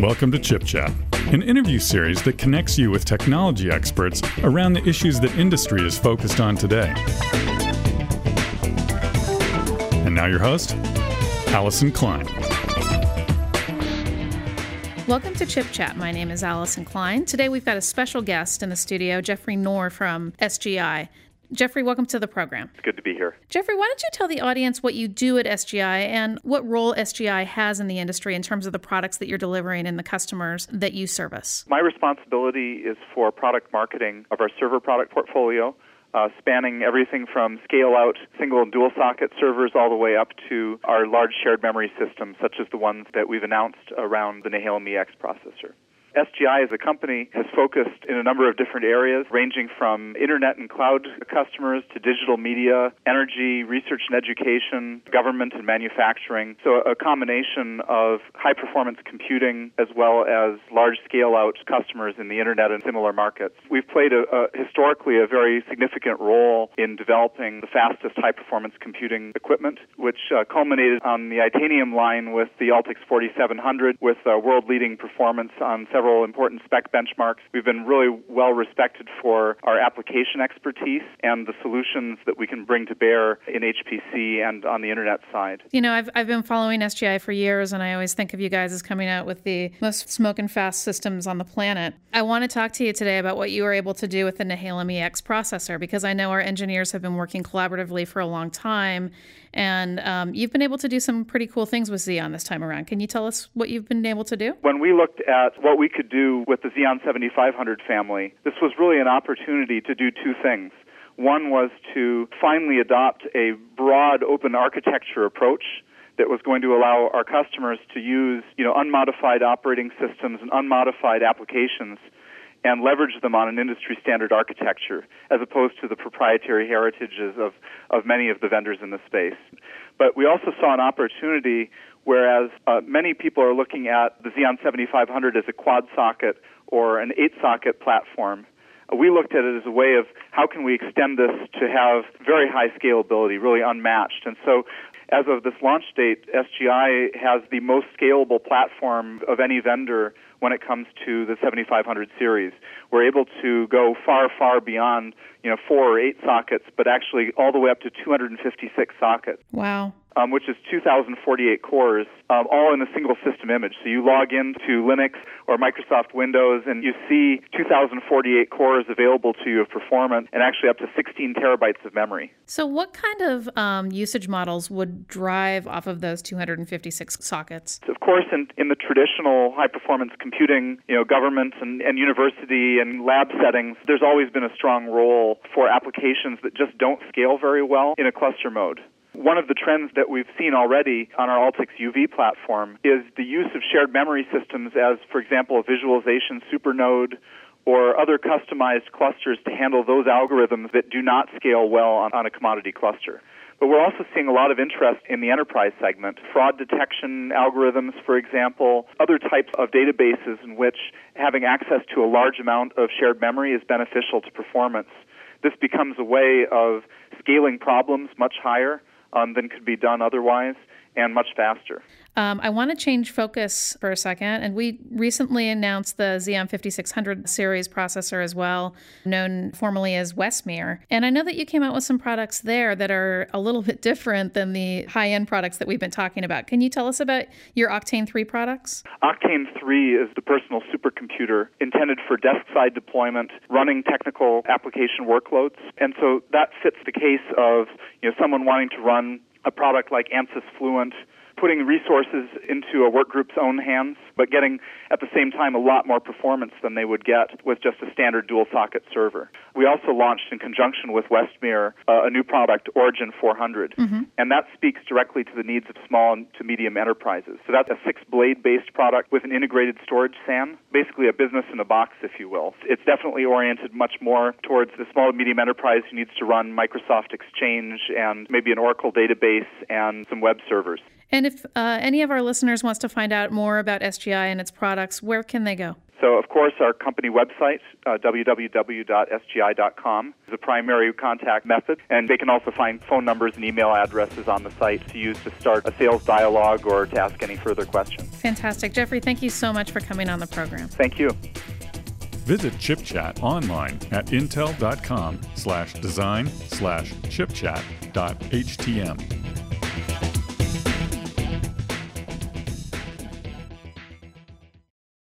Welcome to Chip Chat, an interview series that connects you with technology experts around the issues that industry is focused on today. And now your host, Allison Klein. Welcome to Chip Chat. My name is Allison Klein. Today we've got a special guest in the studio, Jeffrey Knorr from SGI. Jeffrey, welcome to the program. It's good to be here. Jeffrey, why don't you tell the audience what you do at SGI and what role SGI has in the industry in terms of the products that you're delivering and the customers that you service? My responsibility is for product marketing of our server product portfolio, spanning everything from scale-out single and dual-socket servers all the way up to our large shared memory systems, such as the ones that we've announced around the Nehalem-EX processor. SGI as a company has focused in a number of different areas, ranging from internet and cloud customers to digital media, energy, research and education, government and manufacturing. So a combination of high-performance computing as well as large scale-out customers in the internet and similar markets. We've played historically a very significant role in developing the fastest high-performance computing equipment, which culminated on the Itanium line with the Altix 4700 with world-leading performance on several important spec benchmarks. We've been really well respected for our application expertise and the solutions that we can bring to bear in HPC and on the internet side. You know, I've been following SGI for years, and I always think of you guys as coming out with the most smoking fast systems on the planet. I want to talk to you today about what you were able to do with the Nehalem-EX processor, because I know our engineers have been working collaboratively for a long time, and you've been able to do some pretty cool things with Xeon this time around. Can you tell us what you've been able to do? When we looked at what we could do with the Xeon 7500 family, this was really an opportunity to do two things. One was to finally adopt a broad open architecture approach that was going to allow our customers to use, unmodified operating systems and unmodified applications and leverage them on an industry-standard architecture, as opposed to the proprietary heritages of many of the vendors in the space. But we also saw an opportunity, whereas many people are looking at the Xeon 7500 as a quad-socket or an 8-socket platform. We looked at it as a way of how can we extend this to have very high scalability, really unmatched. And so as of this launch date, SGI has the most scalable platform of any vendor when it comes to the 7500 series. We're able to go far, far beyond 4 or 8 sockets, but actually all the way up to 256 sockets. Wow. Which is 2,048 cores, all in a single system image. So you log into Linux or Microsoft Windows, and you see 2,048 cores available to you of performance, and actually up to 16 terabytes of memory. So what kind of usage models would drive off of those 256 sockets? Of course, in the traditional high-performance computing, government and university and lab settings, there's always been a strong role for applications that just don't scale very well in a cluster mode. One of the trends that we've seen already on our Altix UV platform is the use of shared memory systems as, for example, a visualization supernode or other customized clusters to handle those algorithms that do not scale well on a commodity cluster. But we're also seeing a lot of interest in the enterprise segment, fraud detection algorithms, for example, other types of databases in which having access to a large amount of shared memory is beneficial to performance. This becomes a way of scaling problems much higher than could be done otherwise, and much faster. I want to change focus for a second, and we recently announced the Xeon 5600 series processor as well, known formally as Westmere. And I know that you came out with some products there that are a little bit different than the high-end products that we've been talking about. Can you tell us about your Octane 3 products? Octane 3 is the personal supercomputer intended for desk-side deployment, running technical application workloads. And so that fits the case of someone wanting to run a product like Ansys Fluent, putting resources into a work group's own hands, but getting, at the same time, a lot more performance than they would get with just a standard dual-socket server. We also launched, in conjunction with Westmere, a new product, Origin 400, and that speaks directly to the needs of small to medium enterprises. So that's a 6-blade-based product with an integrated storage SAN, basically a business in a box, if you will. It's definitely oriented much more towards the small to medium enterprise who needs to run Microsoft Exchange and maybe an Oracle database and some web servers. And if any of our listeners wants to find out more about SGI and its products, where can they go? So, of course, our company website, www.sgi.com, is the primary contact method, and they can also find phone numbers and email addresses on the site to use to start a sales dialogue or to ask any further questions. Fantastic. Jeffrey, thank you so much for coming on the program. Thank you. Visit ChipChat online at intel.com/design/chipchat.htm.